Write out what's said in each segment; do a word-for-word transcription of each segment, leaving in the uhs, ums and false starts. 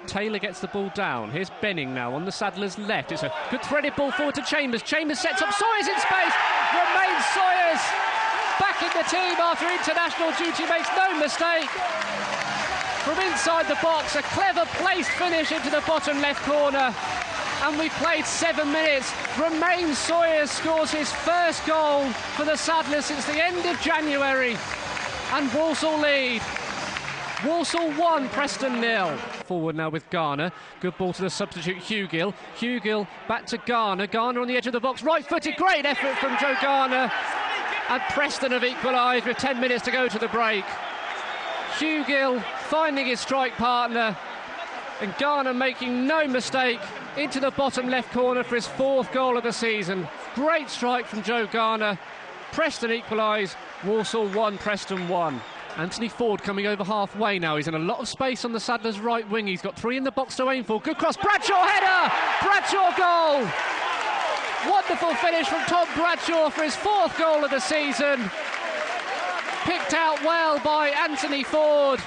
Taylor gets the ball down. Here's Benning now on the Saddlers' left. It's a good threaded ball forward to Chambers. Chambers sets up Sawyers in space. Romain Sawyers back in the team after international duty, makes no mistake. From inside the box, a clever placed finish into the bottom left corner. And we played seven minutes. Romain Sawyers scores his first goal for the Saddlers since the end of January. And Walsall lead. Walsall one, Preston nil. Forward now with Garner. Good ball to the substitute Hugill. Hugill back to Garner. Garner on the edge of the box. Right-footed. Great effort from Joe Garner. And Preston have equalised with ten minutes to go to the break. Hugill finding his strike partner. And Garner making no mistake into the bottom left corner for his fourth goal of the season. Great strike from Joe Garner. Preston equalise. Walsall one, Preston one. Anthony Ford coming over halfway now. He's in a lot of space on the Saddlers' right wing. He's got three in the box to aim for. Good cross. Bradshaw header. Bradshaw goal. Wonderful finish from Tom Bradshaw for his fourth goal of the season. Picked out well by Anthony Ford.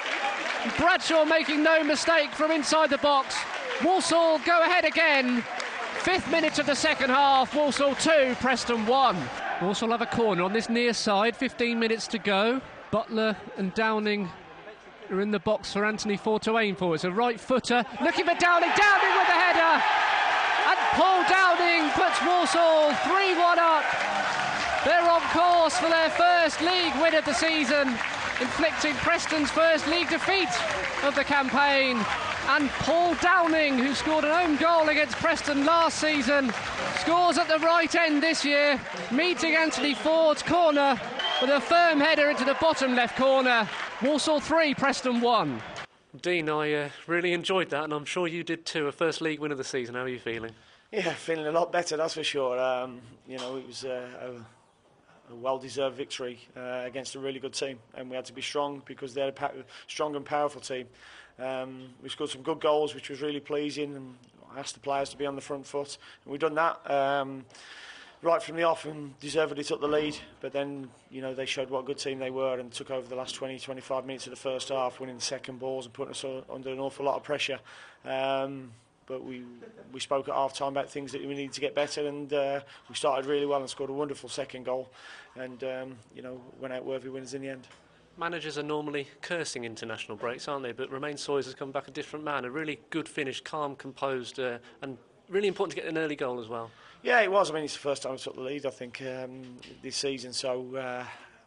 Bradshaw making no mistake from inside the box. Walsall go ahead again. Fifth minute of the second half. Walsall two, Preston one. Walsall have a corner on this near side. fifteen minutes to go. Butler and Downing are in the box for Anthony Ford to aim for. It's a right footer. Looking for Downing. Downing with the header. And Paul Downing puts Walsall three one up. They're on course for their first league win of the season, inflicting Preston's first league defeat of the campaign. And Paul Downing, who scored an own goal against Preston last season, scores at the right end this year, meeting Anthony Ford's corner with a firm header into the bottom left corner. Walsall three, Preston one. Dean, I uh, really enjoyed that, and I'm sure you did too. A first league win of the season. How are you feeling? Yeah, feeling a lot better, that's for sure. Um, you know, it was uh, a, a well-deserved victory uh, against a really good team, and we had to be strong because they're a strong and powerful team. Um, we scored some good goals, which was really pleasing, and I asked the players to be on the front foot, and we've done that um, right from the off, and deservedly took the lead. But then, you know, they showed what a good team they were and took over the last twenty, twenty-five minutes of the first half, winning the second balls and putting us under an awful lot of pressure. Um, but we we spoke at half time about things that we needed to get better, and uh, we started really well and scored a wonderful second goal, and um, you know, went out worthy winners in the end. Managers are normally cursing international breaks, aren't they? But Romain Sawyers has come back a different man. A really good finish, calm, composed, uh, and really important to get an early goal as well. Yeah, it was. I mean, it's the first time I took the lead, I think, um, this season. So, uh,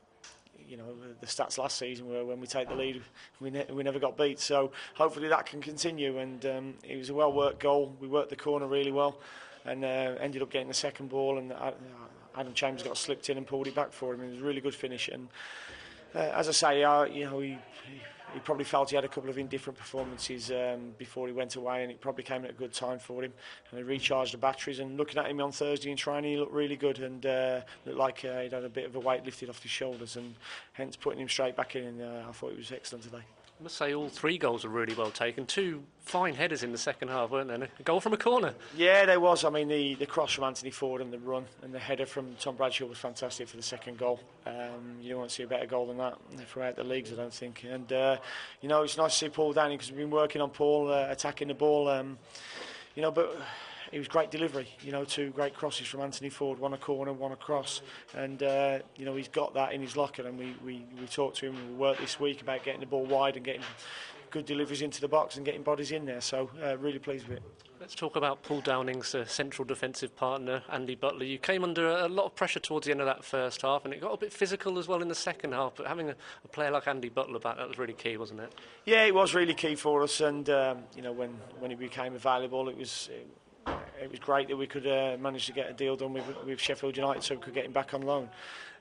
you know, the stats last season were when we take the lead, we, ne we never got beat. So hopefully that can continue. And um, it was a well-worked goal. We worked the corner really well, and uh, ended up getting the second ball. And Adam Chambers got slipped in and pulled it back for him. It was a really good finish. And Uh, as I say, uh, you know, he, he probably felt he had a couple of indifferent performances um, before he went away, and it probably came at a good time for him. And he recharged the batteries, and looking at him on Thursday in training, he looked really good, and uh, looked like uh, he'd had a bit of a weight lifted off his shoulders, and hence putting him straight back in. And uh, I thought he was excellent today. I must say all three goals were really well taken. Two fine headers in the second half, weren't there? A goal from a corner. Yeah, there was. I mean, the, the cross from Anthony Ford and the run and the header from Tom Bradshaw was fantastic for the second goal. Um, you don't want to see a better goal than that throughout the leagues, I don't think. And, uh, you know, it's nice to see Paul Downing because we've been working on Paul uh, attacking the ball. Um, you know, but it was great delivery. You know, two great crosses from Anthony Ford, one a corner, one across. And, uh, you know, he's got that in his locker. And we, we, we talked to him and we worked this week about getting the ball wide and getting good deliveries into the box and getting bodies in there. So, uh, really pleased with it. Let's talk about Paul Downing's uh, central defensive partner, Andy Butler. You came under a lot of pressure towards the end of that first half, and it got a bit physical as well in the second half. But having a, a player like Andy Butler back, that was really key, wasn't it? Yeah, it was really key for us. And, um, you know, when, when he became available, it was... It, It was great that we could uh, manage to get a deal done with, with Sheffield United so we could get him back on loan.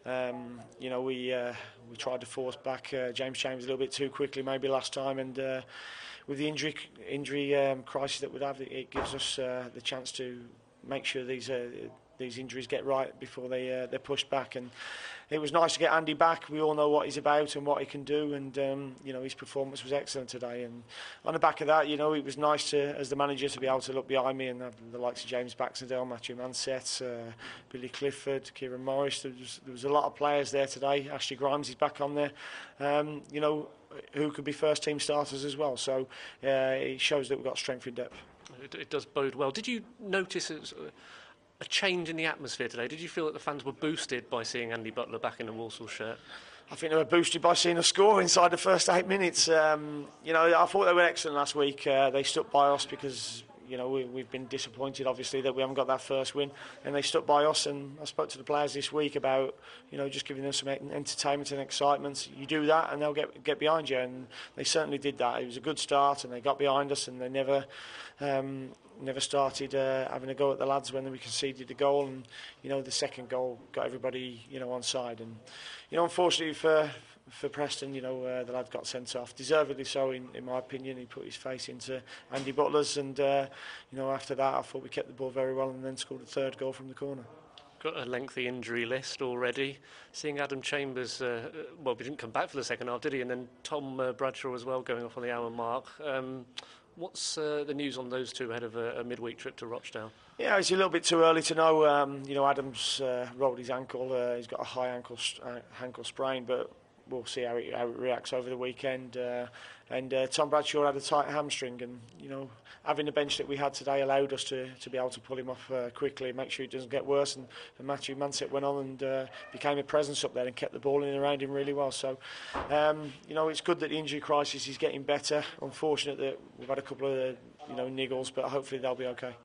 Um, you know, we uh, we tried to force back uh, James Chambers a little bit too quickly maybe last time, and uh, with the injury injury um, crisis that we'd have, it gives us uh, the chance to make sure these uh, these injuries get right before they uh, they're pushed back. And it was nice to get Andy back. We all know what he's about and what he can do, and um, you know, his performance was excellent today. And on the back of that, you know, it was nice to, as the manager, to be able to look behind me and have the likes of James Baxendale, Matthew Mansett, uh, Billy Clifford, Kieran Morris. There was, there was a lot of players there today. Ashley Grimes is back on there. Um, you know, who could be first team starters as well. So uh, it shows that we've got strength in depth. It, it does bode well. Did you notice it was a change in the atmosphere today? Did you feel that the fans were boosted by seeing Andy Butler back in a Walsall shirt? I think they were boosted by seeing a score inside the first eight minutes. Um, you know, I thought they were excellent last week. Uh, they stuck by us because, you know, we, we've been disappointed, obviously, that we haven't got that first win, and they stuck by us. And I spoke to the players this week about, you know, just giving them some entertainment and excitement. You do that, and they'll get get behind you, and they certainly did that. It was a good start, and they got behind us, and they never. Um, Never started uh, having a go at the lads when we conceded the goal, and you know the second goal got everybody you know on side. And you know, unfortunately for for Preston, you know uh, the lad got sent off, deservedly so in, in my opinion. He put his face into Andy Butler's, and uh, you know after that I thought we kept the ball very well, and then scored a third goal from the corner. Got a lengthy injury list already. Seeing Adam Chambers, uh, well, he didn't come back for the second half, did he? And then Tom uh, Bradshaw as well, going off on the hour mark. Um, What's uh, the news on those two ahead of a, a midweek trip to Rochdale? Yeah, it's a little bit too early to know. Um, you know, Adam's uh, rolled his ankle. Uh, he's got a high ankle uh, ankle sprain, but we'll see how it, how it reacts over the weekend. Uh, and uh, Tom Bradshaw had a tight hamstring, and you know, having the bench that we had today allowed us to, to be able to pull him off uh, quickly and make sure it doesn't get worse. And, and Matthew Mansett went on and uh, became a presence up there and kept the ball in and around him really well. So, um, you know, it's good that the injury crisis is getting better. Unfortunate that we've had a couple of uh, you know niggles, but hopefully they'll be okay.